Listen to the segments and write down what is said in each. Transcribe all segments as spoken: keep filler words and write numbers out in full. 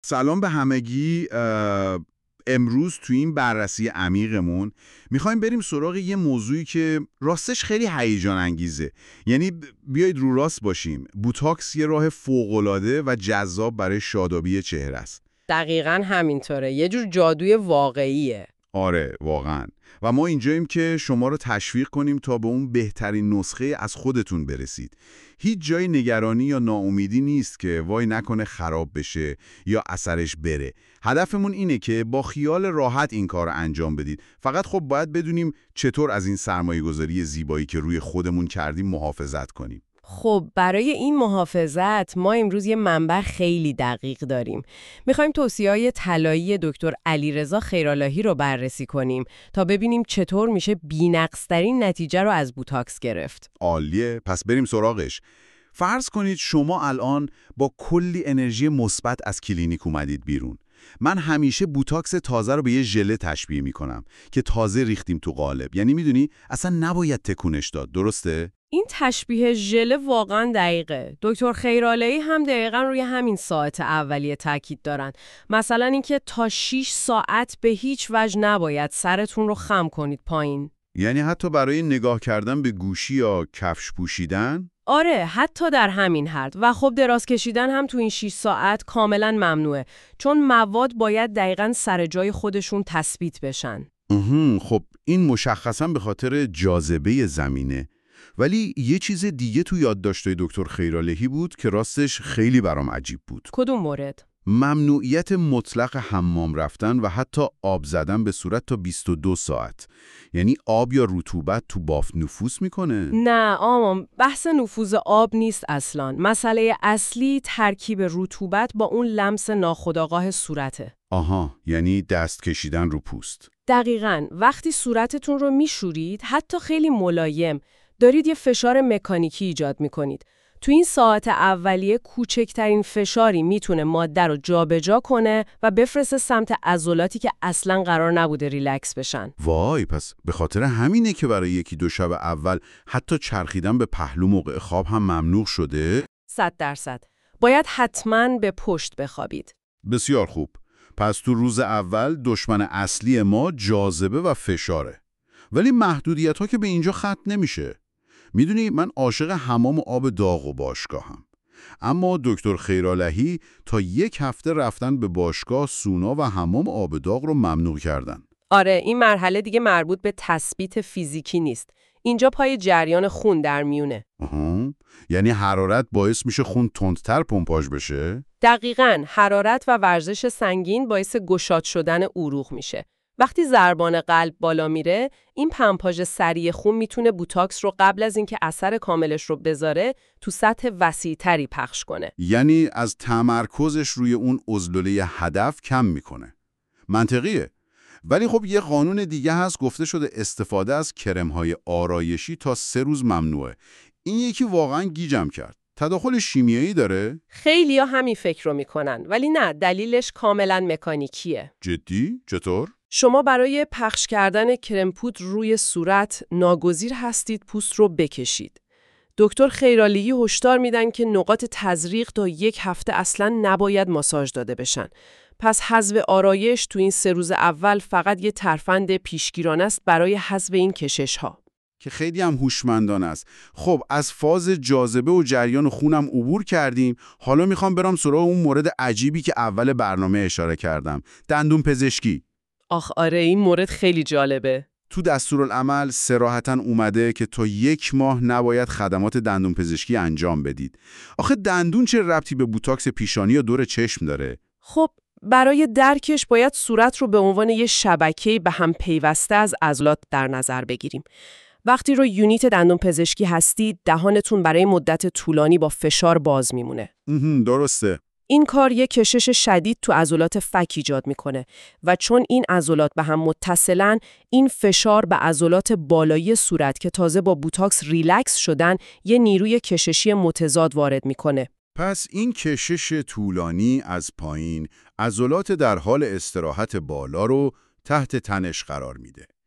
سلام به همگی. اه، امروز تو این بررسی عمیقمون میخوایم بریم سراغ یه موضوعی که راستش خیلی هیجان انگیزه. یعنی ب- بیایید رو راست باشیم، بوتاکس یه راه فوق‌العاده و جذاب برای شادابی چهره است. دقیقاً همینطوره. یه جور جادوی واقعیه. آره واقعا. و ما اینجاییم که شما رو تشویق کنیم تا به اون بهترین نسخه از خودتون برسید. هیچ جای نگرانی یا ناامیدی نیست که وای نکنه خراب بشه یا اثرش بره. هدفمون اینه که با خیال راحت این کار رو انجام بدید. فقط خب باید بدونیم چطور از این سرمایه‌گذاری زیبایی که روی خودمون کردیم محافظت کنیم. خب برای این محافظت ما امروز یه منبع خیلی دقیق داریم. میخوایم توصیه‌های طلایی دکتر علیرضا خیراللهی رو بررسی کنیم تا ببینیم چطور میشه بی‌نقص‌ترین نتیجه رو از بوتاکس گرفت. عالیه، پس بریم سراغش. فرض کنید شما الان با کلی انرژی مثبت از کلینیک اومدید بیرون. من همیشه بوتاکس تازه رو به یه ژله تشبیه میکنم که تازه ریختیم تو قالب. یعنی میدونی اصلا نباید تکونش داد، درسته؟ این تشبیه ژله واقعا دقیقه. دکتر خیراللهی هم دقیقا روی همین ساعت اولیه تاکید دارن. مثلا اینکه تا شش ساعت به هیچ وجه نباید سرتون رو خم کنید پایین. یعنی حتی برای نگاه کردن به گوشی یا کفش پوشیدن؟ آره، حتی در همین حد. و خب دراز کشیدن هم تو این شش ساعت کاملا ممنوعه، چون مواد باید دقیقاً سر جای خودشون تثبیت بشن. اهم، خب این مشخصا به خاطر جاذبه زمینه. ولی یه چیز دیگه تو یادداشت‌های دکتر خیراللهی بود که راستش خیلی برام عجیب بود. کدوم مورد؟ ممنوعیت مطلق حمام رفتن و حتی آب زدن به صورت تا بیست و دو ساعت. یعنی آب یا رطوبت تو بافت نفوذ میکنه؟ نه آمام، بحث نفوذ آب نیست اصلاً. مسئله اصلی ترکیب رطوبت با اون لمس ناخودآگاه صورته. آها، یعنی دست کشیدن رو پوست. دقیقاً. وقتی صورتتون رو میشورید، حتی خیلی ملایم، دارید یه فشار مکانیکی ایجاد میکنید. تو این ساعت اولیه کوچکترین فشاری میتونه ماده رو جابجا کنه و بفرسته سمت عضلاتی که اصلاً قرار نبوده ریلکس بشن. وای، پس به خاطر همینه که برای یکی دو شب اول حتی چرخیدن به پهلو موقع خواب هم ممنوع شده؟ صد درصد. باید حتماً به پشت بخوابید. بسیار خوب. پس تو روز اول دشمن اصلی ما جاذبه و فشاره. ولی محدودیت ها که به اینجا ختم نمیشه. میدونی من عاشق حمام و آب داغ و باشگاهم. اما دکتر خیراللهی تا یک هفته رفتن به باشگاه، سونا و حمام آب داغ رو ممنوع کردن. آره، این مرحله دیگه مربوط به تثبیت فیزیکی نیست. اینجا پای جریان خون در میونه. آها. یعنی حرارت باعث میشه خون تندتر پمپاژ بشه؟ دقیقاً، حرارت و ورزش سنگین باعث گشاد شدن عروق میشه. وقتی ضربان قلب بالا میره، این پمپاژ سریع خون میتونه بوتاکس رو قبل از اینکه اثر کاملش رو بذاره تو سطح وسیع‌تری پخش کنه. یعنی از تمرکزش روی اون عضلوله هدف کم میکنه. منطقیه. ولی خب یه قانون دیگه هست، گفته شده استفاده از کرم‌های آرایشی تا سه روز ممنوعه. این یکی واقعا گیجم کرد. تداخل شیمیایی داره؟ خیلی‌ها همین فکر رو میکنن، ولی نه، دلیلش کاملاً مکانیکیه. جدی؟ چطور؟ شما برای پخش کردن کرم پودر روی صورت ناگزیر هستید پوست رو بکشید. دکتر خیراللهی هشدار میدن که نقاط تزریق تا یک هفته اصلاً نباید ماساژ داده بشن. پس حذف آرایش تو این سه روز اول فقط یه ترفند پیشگیرانه است برای حذف این کشش‌ها. که خیلی هم هوشمندانه است. خب از فاز جاذبه و جریان خونم عبور کردیم. حالا میخوام برام سراغ اون مورد عجیبی که اول برنامه اشاره کردم. دندون پزشکی. آخ آره، این مورد خیلی جالبه. تو دستورالعمل صراحتاً اومده که تا یک ماه نباید خدمات دندون پزشکی انجام بدید. آخه دندون چه ربطی به بوتاکس پیشانی یا دور چشم داره؟ خب برای درکش باید صورت رو به عنوان یه شبکه‌ای به هم پیوسته از عضلات در نظر بگیریم. وقتی رو یونیت دندون پزشکی هستید، دهانتون برای مدت طولانی با فشار باز میمونه. اهم، درسته. این کار یک کشش شدید تو عضلات فک ایجاد میکنه و چون این عضلات به هم متصلن، این فشار به عضلات بالایی صورت که تازه با بوتاکس ریلکس شدن، یه نیروی کششی متضاد وارد میکنه. پس این کشش طولانی از پایین عضلات در حال استراحت بالا رو تحت تنش قرار میده.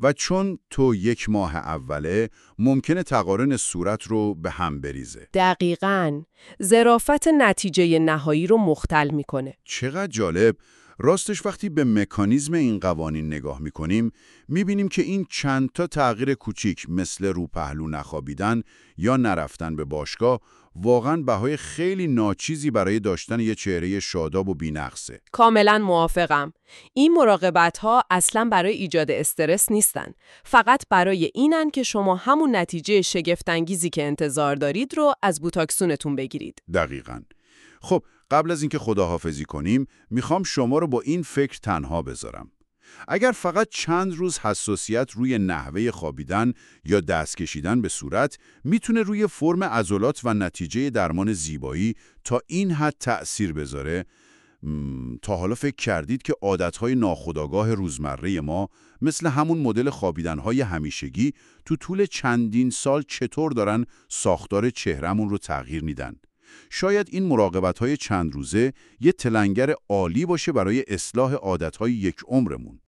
و چون تو یک ماه اوله ممکنه تقارن صورت رو به هم بریزه. دقیقاً. ظرافت نتیجه نهایی رو مختل میکنه. چقدر جالب! راستش وقتی به مکانیزم این قوانین نگاه میکنیم میبینیم که این چند تا تغییر کوچیک مثل رو پهلو نخوابیدن یا نرفتن به باشگاه واقعاً بهای خیلی ناچیزی برای داشتن یه چهره شاداب و بی‌نقصه. کاملا موافقم. این مراقبت‌ها اصلاً برای ایجاد استرس نیستن. فقط برای اینن که شما همون نتیجه شگفت‌انگیزی که انتظار دارید رو از بوتاکسونتون بگیرید. دقیقاً. خب قبل از اینکه خداحافظی کنیم میخوام شما رو با این فکر تنها بذارم. اگر فقط چند روز حساسیت روی نحوه خوابیدن یا دست کشیدن به صورت میتونه روی فرم عضلات و نتیجه درمان زیبایی تا این حد تأثیر بذاره، تا حالا فکر کردید که عادتهای ناخودآگاه روزمره ما مثل همون مدل خوابیدنهای همیشگی تو طول چندین سال چطور دارن ساختار چهرمون رو تغییر میدن؟ شاید این مراقبت‌های چند روزه یه تلنگر عالی باشه برای اصلاح عادت‌های یک عمرمون.